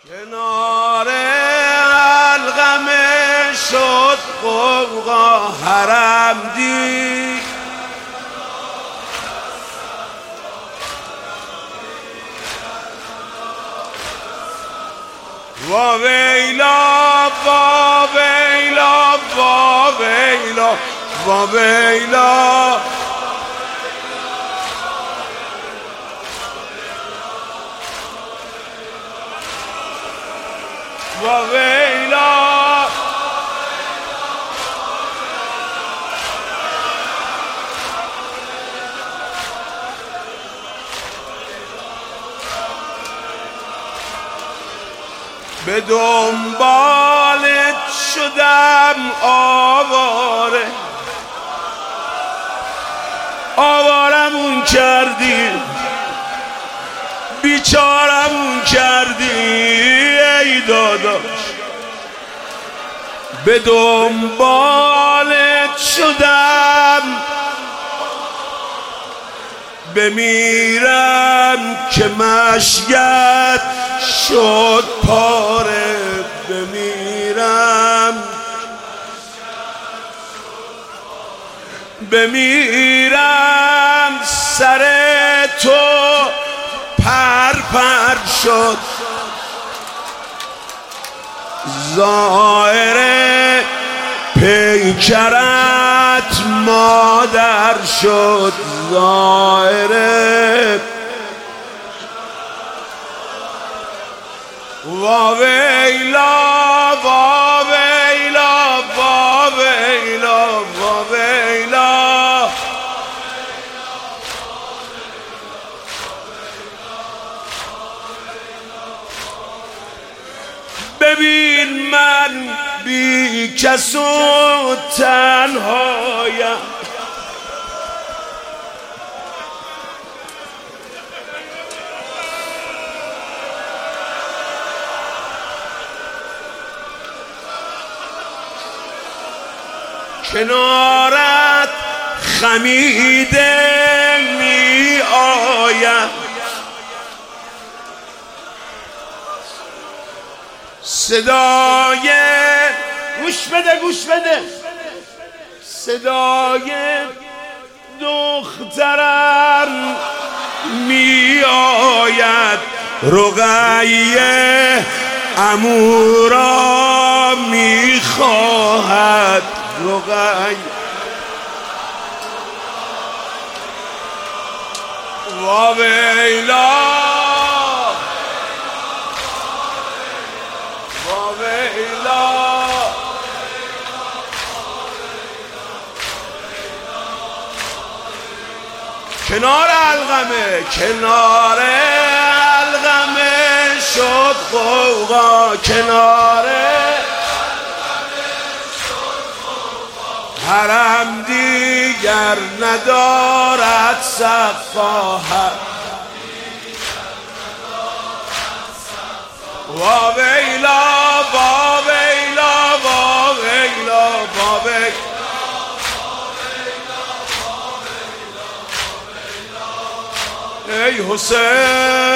کنار حلقم شد غوغا حرم دید، وا ویلا وا ویلا وا ویلا وا ویلا، وا ویلا. به دنبالت شدم آواره، آوارمون کردی، بیچارمون کردی ای داداش. به دنبالت شدم بمیرم که مشیت شد پاره، بمیرم سر تو پر پر شد، ظاهر پیکرت مادر شد، ظاهر وا ویلا وا ویلا وا ویلا وا ویلا. ببین من بی کس و تنهایم، کنارت خمیده می آیم، صدای گوش بده صدای دخترم می آید، رقیه عمو را می خواهد، رقیه وا ویلا وا ویلا. کنار حلقمه شد غوغا، کنار حرم دیگر ندارد سقاها، وا ویلا وا ویلا وا ویلا وا ویلا. ای حسین